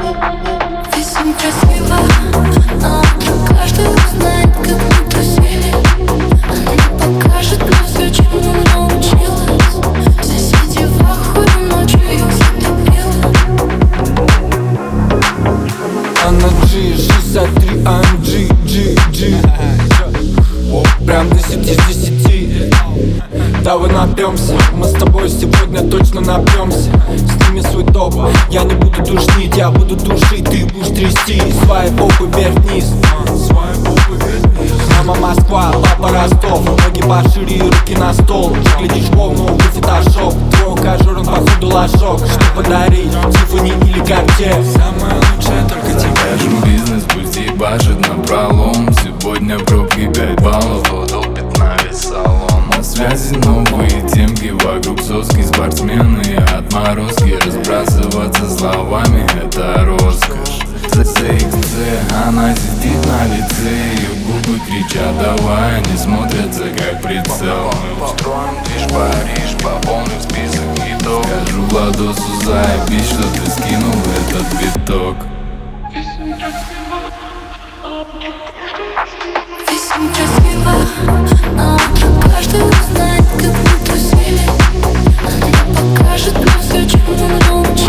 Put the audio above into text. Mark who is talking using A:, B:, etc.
A: Весим красиво, на утро каждый узнает, как мы тусили. Она не покажет мне все, чему научилась. Соседи в ахуе, ночью их затопило.
B: Она G63, I'm G. Прям 10 из 10. Давай напьемся, мы с тобой сегодня точно напьемся. Сними свой топ, я не буду душнить, я буду душить, ты будешь трясти свои попы вверх-вниз. Мама Москва, папа Ростов, ноги пошире, руки на стол. Глядишь волну, вы фотошоп, твой ухажер, он походу ложок. Что подарить, Тиффани или Cartier? Самое лучшее только тебе.
C: Скажем, бизнес пусть ебашит напролом. Сегодня пробки 5 баллов, долбит на весь салон. На связи новые темки, вокруг соски, спортсмены, отморозки. Разбрасываться словами — это роскошь. CXC, она сидит на лице, ее губы кричат давай, они смотрятся как прицел. Мы устроим движ Париж, пополним список хитов. Скажу Владосу заебись, что ты скинул этот биток.
A: Весим красиво, на утро каждый узнает, как мы тусили. Она не покажет мне все, чему научилась.